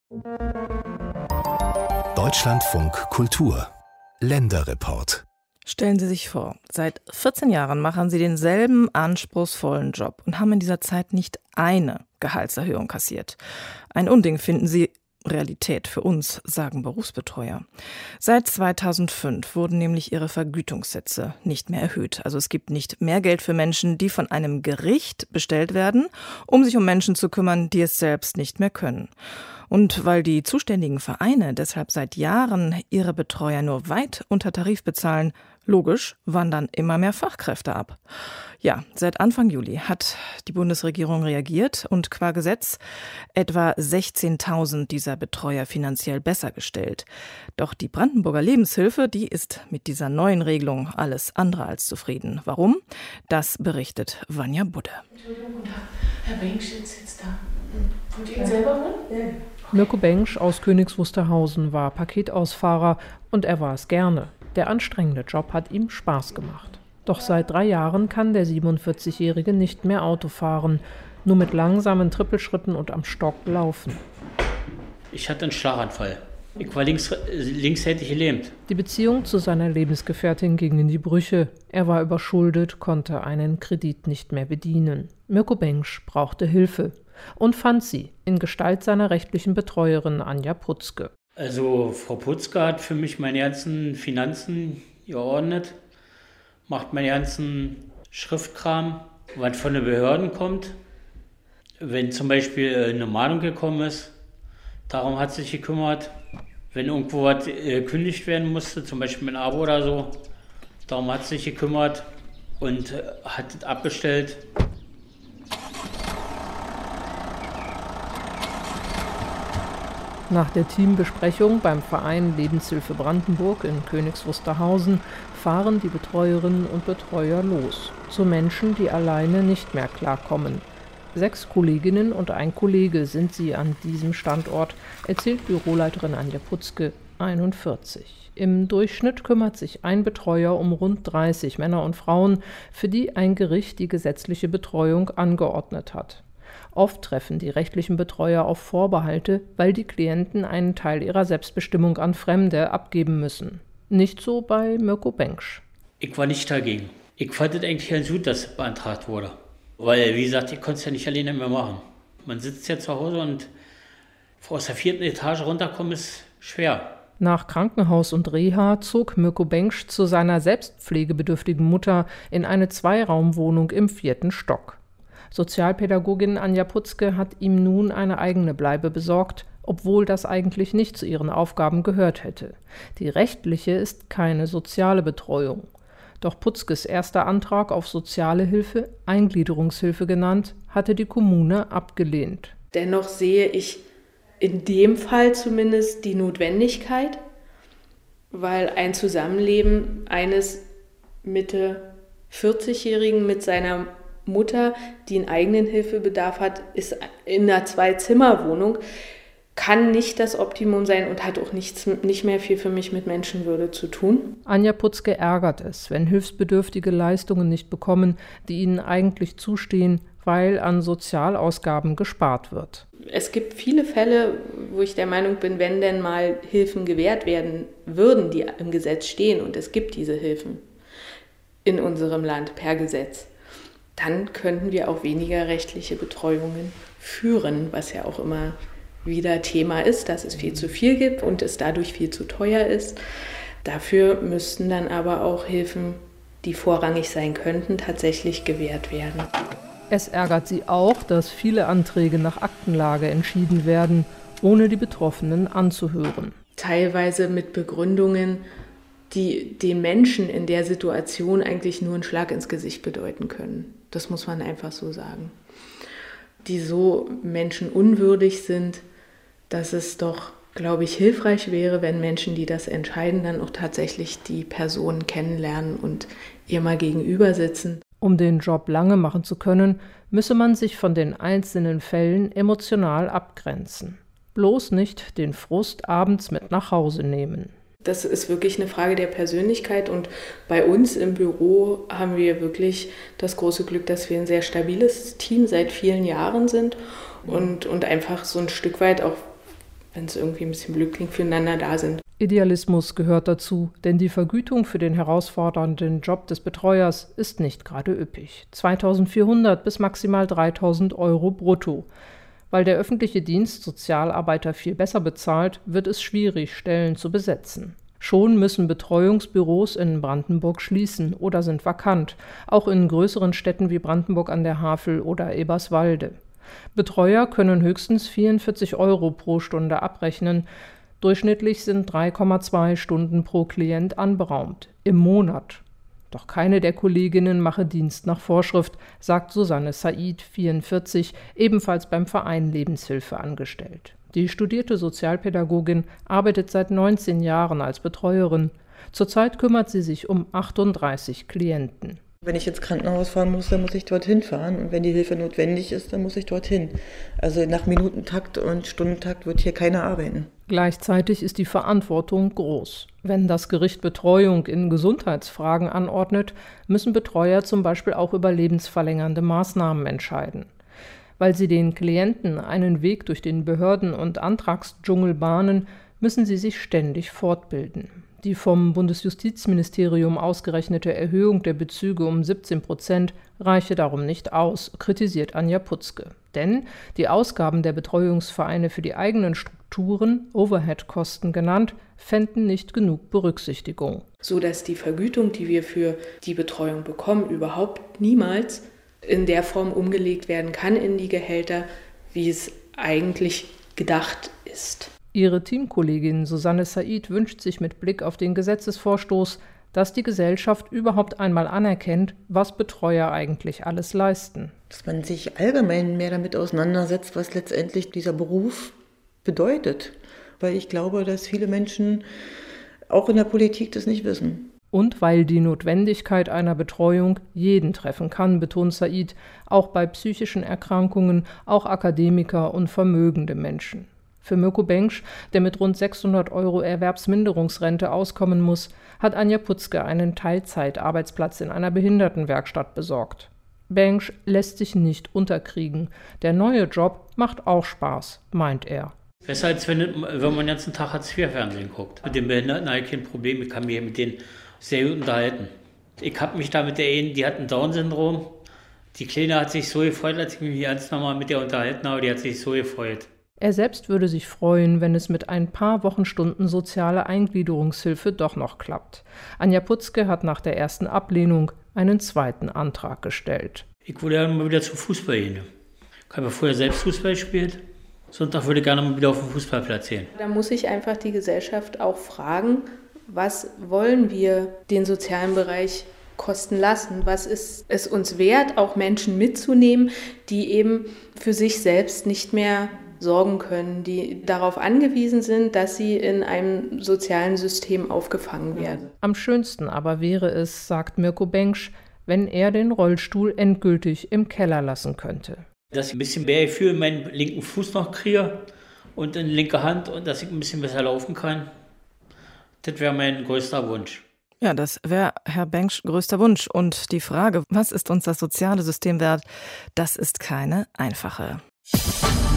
Deutschlandfunk Kultur Länderreport. Stellen Sie sich vor, seit 14 Jahren machen Sie denselben anspruchsvollen Job und haben in dieser Zeit nicht eine Gehaltserhöhung kassiert. Ein Unding finden Sie. Realität für uns, sagen Berufsbetreuer. Seit 2005 wurden nämlich ihre Vergütungssätze nicht mehr erhöht. Also es gibt nicht mehr Geld für Menschen, die von einem Gericht bestellt werden, um sich um Menschen zu kümmern, die es selbst nicht mehr können. Und weil die zuständigen Vereine deshalb seit Jahren ihre Betreuer nur weit unter Tarif bezahlen, logisch wandern immer mehr Fachkräfte ab. Ja, seit Anfang Juli hat die Bundesregierung reagiert und qua Gesetz etwa 16.000 dieser Betreuer finanziell besser gestellt. Doch die Brandenburger Lebenshilfe, die ist mit dieser neuen Regelung alles andere als zufrieden. Warum? Das berichtet Vanja Budde. Herr Bengsch sitzt jetzt da. Wollt ihr ihn selber hören? Ja. Mirko Bengsch aus Königs Wusterhausen war Paketausfahrer und er war es gerne. Der anstrengende Job hat ihm Spaß gemacht. Doch seit 3 Jahren kann der 47-Jährige nicht mehr Auto fahren, nur mit langsamen Trippelschritten und am Stock laufen. Ich hatte einen Schlaganfall. Ich war linkshändig gelähmt. Die Beziehung zu seiner Lebensgefährtin ging in die Brüche. Er war überschuldet, konnte einen Kredit nicht mehr bedienen. Mirko Bengsch brauchte Hilfe und fand sie in Gestalt seiner rechtlichen Betreuerin Anja Putzke. Also Frau Putzke hat für mich meine ganzen Finanzen geordnet, macht meinen ganzen Schriftkram, was von den Behörden kommt. Wenn zum Beispiel eine Mahnung gekommen ist, darum hat sie sich gekümmert. Wenn irgendwo was gekündigt werden musste, zum Beispiel ein Abo oder so, darum hat sie sich gekümmert und hat es abgestellt. Nach der Teambesprechung beim Verein Lebenshilfe Brandenburg in Königs Wusterhausen fahren die Betreuerinnen und Betreuer los zu Menschen, die alleine nicht mehr klarkommen. 6 Kolleginnen und ein Kollege sind sie an diesem Standort, erzählt Büroleiterin Anja Putzke, 41. Im Durchschnitt kümmert sich ein Betreuer um rund 30 Männer und Frauen, für die ein Gericht die gesetzliche Betreuung angeordnet hat. Oft treffen die rechtlichen Betreuer auf Vorbehalte, weil die Klienten einen Teil ihrer Selbstbestimmung an Fremde abgeben müssen. Nicht so bei Mirko Bengsch. Ich war nicht dagegen. Ich fand es eigentlich ganz gut, dass es beantragt wurde. Weil, wie gesagt, ich konnte es ja nicht alleine mehr machen. Man sitzt ja zu Hause und aus der 4. Etage runterkommen ist schwer. Nach Krankenhaus und Reha zog Mirko Bengsch zu seiner selbstpflegebedürftigen Mutter in eine 2-Raumwohnung im 4. Stock. Sozialpädagogin Anja Putzke hat ihm nun eine eigene Bleibe besorgt, obwohl das eigentlich nicht zu ihren Aufgaben gehört hätte. Die rechtliche ist keine soziale Betreuung. Doch Putzkes erster Antrag auf soziale Hilfe, Eingliederungshilfe genannt, hatte die Kommune abgelehnt. Dennoch sehe ich in dem Fall zumindest die Notwendigkeit, weil ein Zusammenleben eines Mitte 40-Jährigen mit seiner Mutter, die einen eigenen Hilfebedarf hat, ist in einer 2-Zimmer-Wohnung, kann nicht das Optimum sein und hat auch nicht mehr viel für mich mit Menschenwürde zu tun. Anja Putzke ärgert es, wenn Hilfsbedürftige Leistungen nicht bekommen, die ihnen eigentlich zustehen, weil an Sozialausgaben gespart wird. Es gibt viele Fälle, wo ich der Meinung bin, wenn denn mal Hilfen gewährt werden würden, die im Gesetz stehen, und es gibt diese Hilfen in unserem Land per Gesetz, dann könnten wir auch weniger rechtliche Betreuungen führen, was ja auch immer wieder Thema ist, dass es viel zu viel gibt und es dadurch viel zu teuer ist. Dafür müssten dann aber auch Hilfen, die vorrangig sein könnten, tatsächlich gewährt werden. Es ärgert sie auch, dass viele Anträge nach Aktenlage entschieden werden, ohne die Betroffenen anzuhören. Teilweise mit Begründungen, die den Menschen in der Situation eigentlich nur einen Schlag ins Gesicht bedeuten können. Das muss man einfach so sagen. Die so menschenunwürdig sind, dass es doch, glaube ich, hilfreich wäre, wenn Menschen, die das entscheiden, dann auch tatsächlich die Person kennenlernen und ihr mal gegenüber sitzen. Um den Job lange machen zu können, müsse man sich von den einzelnen Fällen emotional abgrenzen. Bloß nicht den Frust abends mit nach Hause nehmen. Das ist wirklich eine Frage der Persönlichkeit und bei uns im Büro haben wir wirklich das große Glück, dass wir ein sehr stabiles Team seit vielen Jahren sind und einfach so ein Stück weit auch wenn es irgendwie ein bisschen glücklich füreinander da sind. Idealismus gehört dazu, denn die Vergütung für den herausfordernden Job des Betreuers ist nicht gerade üppig. 2.400 bis maximal 3.000 € brutto. Weil der öffentliche Dienst Sozialarbeiter viel besser bezahlt, wird es schwierig, Stellen zu besetzen. Schon müssen Betreuungsbüros in Brandenburg schließen oder sind vakant, auch in größeren Städten wie Brandenburg an der Havel oder Eberswalde. Betreuer können höchstens 44 € pro Stunde abrechnen. Durchschnittlich sind 3,2 Stunden pro Klient anberaumt, im Monat. Doch keine der Kolleginnen mache Dienst nach Vorschrift, sagt Susanne Said, 44, ebenfalls beim Verein Lebenshilfe angestellt. Die studierte Sozialpädagogin arbeitet seit 19 Jahren als Betreuerin. Zurzeit kümmert sie sich um 38 Klienten. Wenn ich ins Krankenhaus fahren muss, dann muss ich dorthin fahren. Und wenn die Hilfe notwendig ist, dann muss ich dorthin. Also nach Minutentakt und Stundentakt wird hier keiner arbeiten. Gleichzeitig ist die Verantwortung groß. Wenn das Gericht Betreuung in Gesundheitsfragen anordnet, müssen Betreuer zum Beispiel auch über lebensverlängernde Maßnahmen entscheiden. Weil sie den Klienten einen Weg durch den Behörden- und Antragsdschungel bahnen, müssen sie sich ständig fortbilden. Die vom Bundesjustizministerium ausgerechnete Erhöhung der Bezüge um 17% reiche darum nicht aus, kritisiert Anja Putzke. Denn die Ausgaben der Betreuungsvereine für die eigenen Strukturen, Overhead-Kosten genannt, fänden nicht genug Berücksichtigung. So dass die Vergütung, die wir für die Betreuung bekommen, überhaupt niemals in der Form umgelegt werden kann in die Gehälter, wie es eigentlich gedacht ist. Ihre Teamkollegin Susanne Said wünscht sich mit Blick auf den Gesetzesvorstoß, dass die Gesellschaft überhaupt einmal anerkennt, was Betreuer eigentlich alles leisten. Dass man sich allgemein mehr damit auseinandersetzt, was letztendlich dieser Beruf bedeutet. Weil ich glaube, dass viele Menschen auch in der Politik das nicht wissen. Und weil die Notwendigkeit einer Betreuung jeden treffen kann, betont Said, auch bei psychischen Erkrankungen, auch Akademiker und vermögende Menschen. Für Mirko Bengsch, der mit rund 600 € Erwerbsminderungsrente auskommen muss, hat Anja Putzke einen Teilzeitarbeitsplatz in einer Behindertenwerkstatt besorgt. Bengsch lässt sich nicht unterkriegen. Der neue Job macht auch Spaß, meint er. Besser als wenn man den ganzen Tag Hartz-IV-Fernsehen guckt. Mit den Behinderten habe ich kein Problem, ich kann mich mit denen sehr gut unterhalten. Ich habe mich da mit der einen, die hat ein Down-Syndrom. Die Kleine hat sich so gefreut, als ich mich ganz normal mit der unterhalten habe, die hat sich so gefreut. Er selbst würde sich freuen, wenn es mit ein paar Wochenstunden soziale Eingliederungshilfe doch noch klappt. Anja Putzke hat nach der ersten Ablehnung einen zweiten Antrag gestellt. Ich würde gerne mal wieder zum Fußball gehen. Ich habe früher selbst Fußball gespielt. Sonntag würde ich gerne mal wieder auf den Fußballplatz gehen. Da muss sich einfach die Gesellschaft auch fragen, was wollen wir den sozialen Bereich kosten lassen? Was ist es uns wert, auch Menschen mitzunehmen, die eben für sich selbst nicht mehr sorgen können, die darauf angewiesen sind, dass sie in einem sozialen System aufgefangen werden. Am schönsten aber wäre es, sagt Mirko Bengsch, wenn er den Rollstuhl endgültig im Keller lassen könnte. Dass ich ein bisschen mehr Gefühl in meinen linken Fuß noch kriege und in linke Hand und dass ich ein bisschen besser laufen kann, das wäre mein größter Wunsch. Ja, das wäre Herr Bengsch größter Wunsch. Und die Frage, was ist uns das soziale System wert, das ist keine einfache.